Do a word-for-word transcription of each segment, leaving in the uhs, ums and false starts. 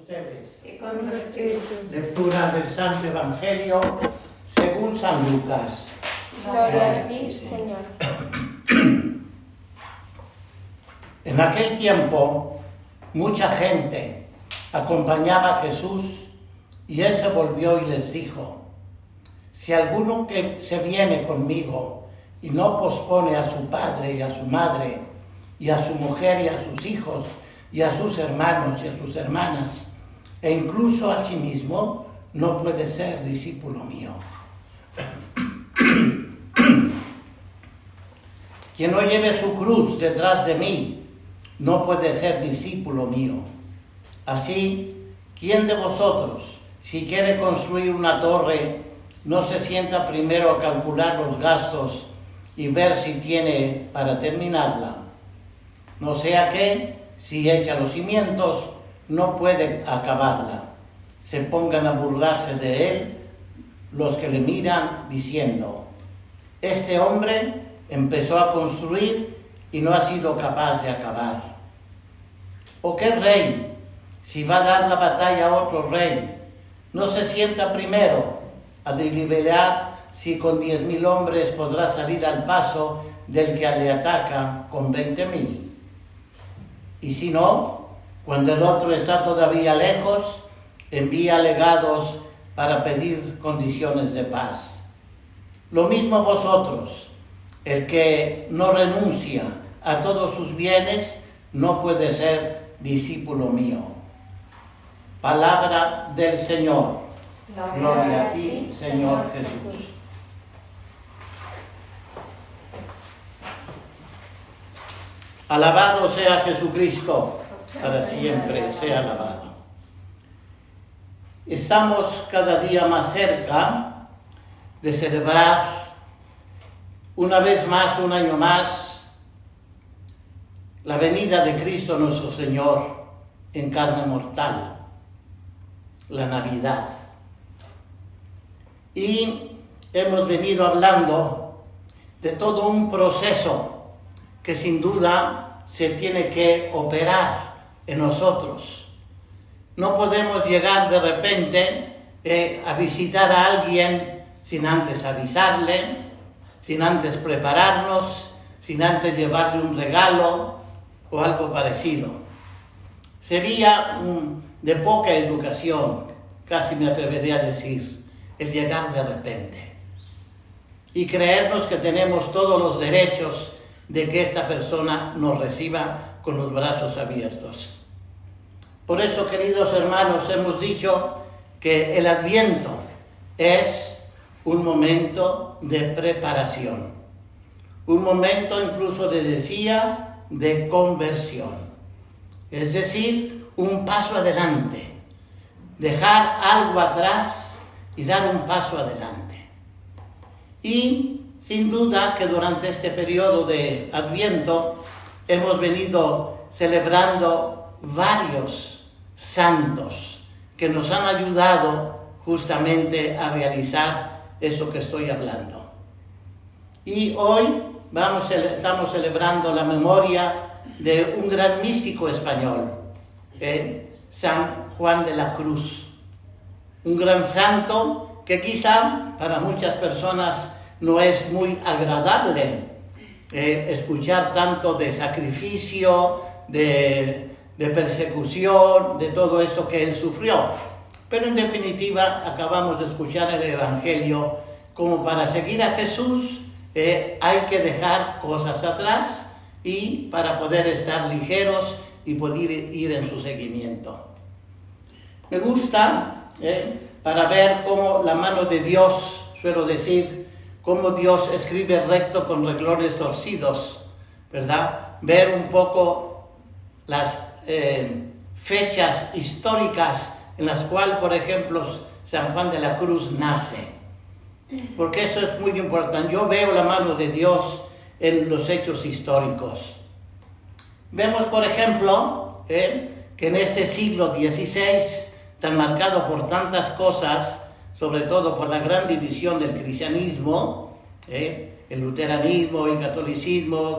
ustedes. Y con tu espíritu. Lectura del Santo Evangelio según San Lucas. Gloria a ti, Señor. En aquel tiempo, mucha gente acompañaba a Jesús y él se volvió y les dijo: si alguno que se viene conmigo y no pospone a su padre y a su madre y a su mujer y a sus hijos y a sus hermanos y a sus hermanas e incluso a sí mismo, no puede ser discípulo mío. Quien no lleve su cruz detrás de mí no puede ser discípulo mío. Así, ¿quién de vosotros, si quiere construir una torre, no se sienta primero a calcular los gastos y ver si tiene para terminarla? No sea que, si echa los cimientos, no puede acabarla. Se pongan a burlarse de él los que le miran diciendo: este hombre empezó a construir y no ha sido capaz de acabar. ¿O qué rey, si va a dar la batalla a otro rey, no se sienta primero a deliberar si con diez mil hombres podrá salir al paso del que le ataca con veinte mil? Y si no, cuando el otro está todavía lejos, envía legados para pedir condiciones de paz. Lo mismo vosotros, el que no renuncia a todos sus bienes no puede ser discípulo mío. Palabra del Señor. Gloria a ti, Señor Jesús. Alabado sea Jesucristo, para siempre sea alabado. Estamos cada día más cerca de celebrar una vez más, un año más, la venida de Cristo nuestro Señor en carne mortal, la Navidad. Y hemos venido hablando de todo un proceso que sin duda se tiene que operar en nosotros. No podemos llegar de repente eh, a visitar a alguien sin antes avisarle, sin antes prepararnos, sin antes llevarle un regalo o algo parecido. Sería um, de poca educación, casi me atrevería a decir, el llegar de repente y creernos que tenemos todos los derechos de que esta persona nos reciba con los brazos abiertos. Por eso, queridos hermanos, hemos dicho que el Adviento es un momento de preparación, un momento incluso de, decía, de conversión, es decir, un paso adelante, dejar algo atrás y dar un paso adelante. Y sin duda que durante este periodo de Adviento hemos venido celebrando varios santos que nos han ayudado justamente a realizar eso que estoy hablando. Y hoy vamos, estamos celebrando la memoria de un gran místico español, eh, San Juan de la Cruz, un gran santo que quizá para muchas personas no es muy agradable eh, escuchar tanto de sacrificio, de, de persecución, de todo esto que él sufrió. Pero en definitiva acabamos de escuchar el Evangelio como para seguir a Jesús eh, hay que dejar cosas atrás y para poder estar ligeros y poder ir en su seguimiento. Me gusta eh, para ver cómo la mano de Dios, suelo decir, cómo Dios escribe recto con renglones torcidos, ¿verdad? Ver un poco las eh, fechas históricas en las cuales, por ejemplo, San Juan de la Cruz nace. Porque eso es muy importante. Yo veo la mano de Dios en los hechos históricos. Vemos, por ejemplo, eh, que en este siglo dieciséis, tan marcado por tantas cosas, sobre todo por la gran división del cristianismo, eh, el luteranismo, el catolicismo,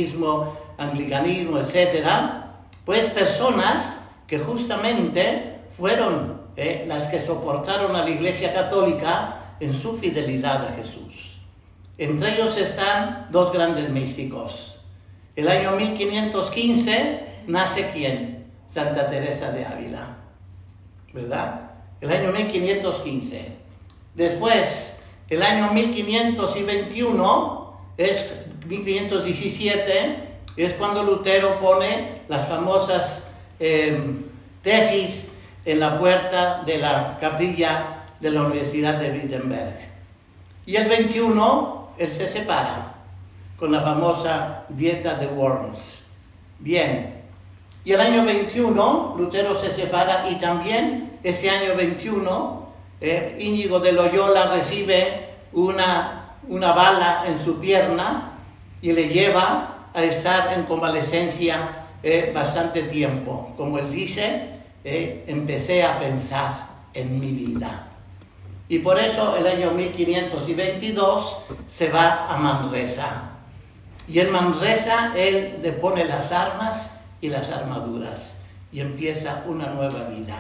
calvinismo, anglicanismo, etcétera, pues personas que justamente fueron eh, las que soportaron a la Iglesia Católica en su fidelidad a Jesús. Entre ellos están dos grandes místicos. El año mil quinientos quince nace ¿quién? Santa Teresa de Ávila, ¿verdad? El año mil quinientos quince. Después, el año mil quinientos veintiuno, es mil quinientos diecisiete, es cuando Lutero pone las famosas eh, tesis en la puerta de la capilla de la Universidad de Wittenberg. Y el veintiuno, él se separa con la famosa dieta de Worms. Bien, y el año veintiuno, Lutero se separa y también ese año veintiuno, eh, Íñigo de Loyola recibe una, una bala en su pierna y le lleva a estar en convalecencia eh, bastante tiempo. Como él dice, eh, empecé a pensar en mi vida. Y por eso el año mil quinientos veintidós se va a Manresa. Y en Manresa él le pone las armas y las armaduras y empieza una nueva vida.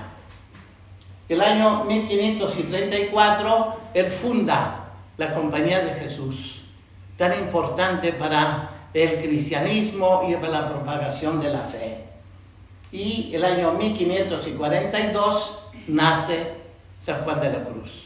El año mil quinientos treinta y cuatro él funda la Compañía de Jesús, tan importante para el cristianismo y para la propagación de la fe. Y el año mil quinientos cuarenta y dos nace San Juan de la Cruz.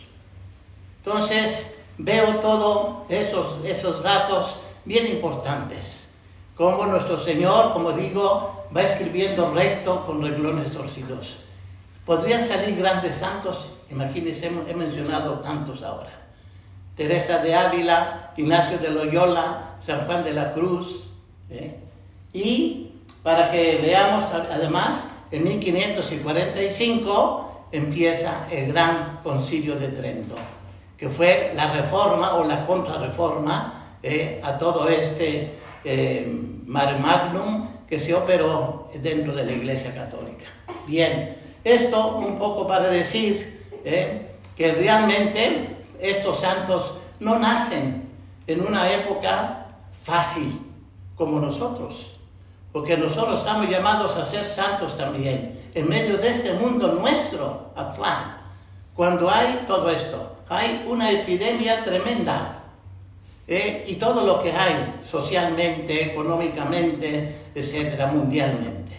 Entonces veo todos esos, esos datos bien importantes, como nuestro Señor, como digo, va escribiendo recto con renglones torcidos. Podrían salir grandes santos, imagínense, he mencionado tantos ahora. Teresa de Ávila, Ignacio de Loyola, San Juan de la Cruz. ¿eh? Y para que veamos, además, en mil quinientos cuarenta y cinco empieza el Gran Concilio de Trento, que fue la reforma o la contrarreforma eh, a todo este eh, mare magnum que se operó dentro de la Iglesia Católica. Bien, esto un poco para decir eh, que realmente estos santos no nacen en una época fácil como nosotros, porque nosotros estamos llamados a ser santos también en medio de este mundo nuestro actual. Cuando hay todo esto, hay una epidemia tremenda eh, y todo lo que hay socialmente, económicamente, etcétera, mundialmente.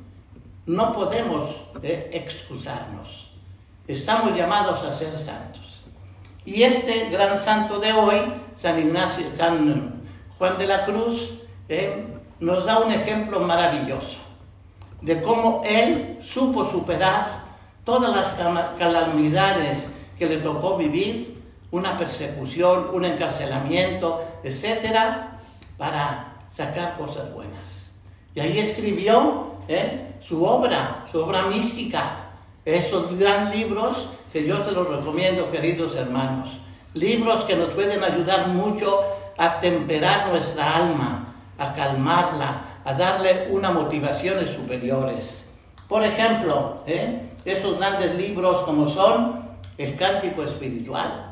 No podemos eh, excusarnos. Estamos llamados a ser santos. Y este gran santo de hoy, San Ignacio, San Juan de la Cruz, eh, nos da un ejemplo maravilloso de cómo él supo superar todas las calamidades que le tocó vivir, una persecución, un encarcelamiento, etcétera, para sacar cosas buenas. Y ahí escribió eh, su obra, su obra mística, esos grandes libros que yo se los recomiendo, queridos hermanos. Libros que nos pueden ayudar mucho a temperar nuestra alma, a calmarla, a darle unas motivaciones superiores. Por ejemplo, ¿eh? esos grandes libros como son el Cántico Espiritual,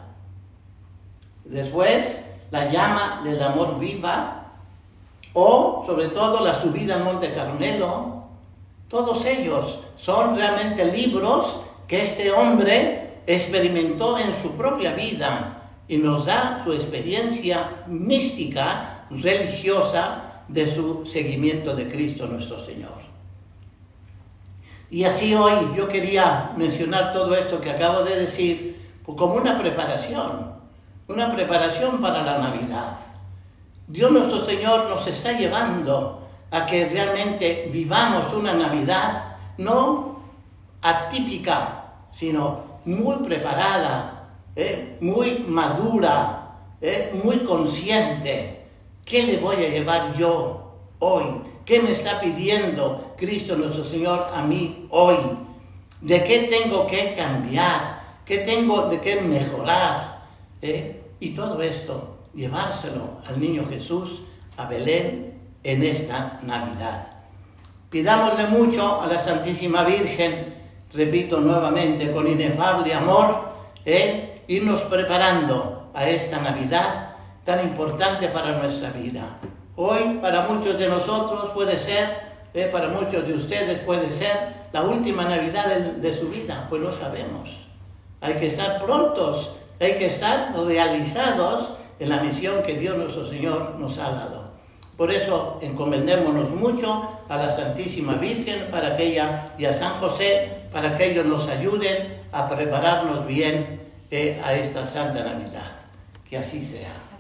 después la Llama del Amor Viva, o sobre todo la Subida al Monte Carmelo. Todos ellos son realmente libros que este hombre experimentó en su propia vida y nos da su experiencia mística, religiosa, de su seguimiento de Cristo nuestro Señor. Y así hoy yo quería mencionar todo esto que acabo de decir como una preparación, una preparación para la Navidad. Dios nuestro Señor nos está llevando a que realmente vivamos una Navidad no atípica, sino muy preparada, eh, muy madura, eh, muy consciente. ¿Qué le voy a llevar yo hoy? ¿Qué me está pidiendo Cristo nuestro Señor a mí hoy? ¿De qué tengo que cambiar? ¿Qué tengo de qué mejorar? ¿Eh? Y todo esto, llevárselo al niño Jesús a Belén en esta Navidad. Pidámosle mucho a la Santísima Virgen, repito nuevamente, con inefable amor, ¿eh? irnos preparando a esta Navidad tan importante para nuestra vida. Hoy para muchos de nosotros puede ser, eh, para muchos de ustedes puede ser la última Navidad de, de su vida? Pues no sabemos. Hay que estar prontos, hay que estar realizados en la misión que Dios nuestro Señor nos ha dado. Por eso encomendémonos mucho a la Santísima Virgen para que ella y a San José para que ellos nos ayuden a prepararnos bien eh, a esta Santa Navidad. Que así sea.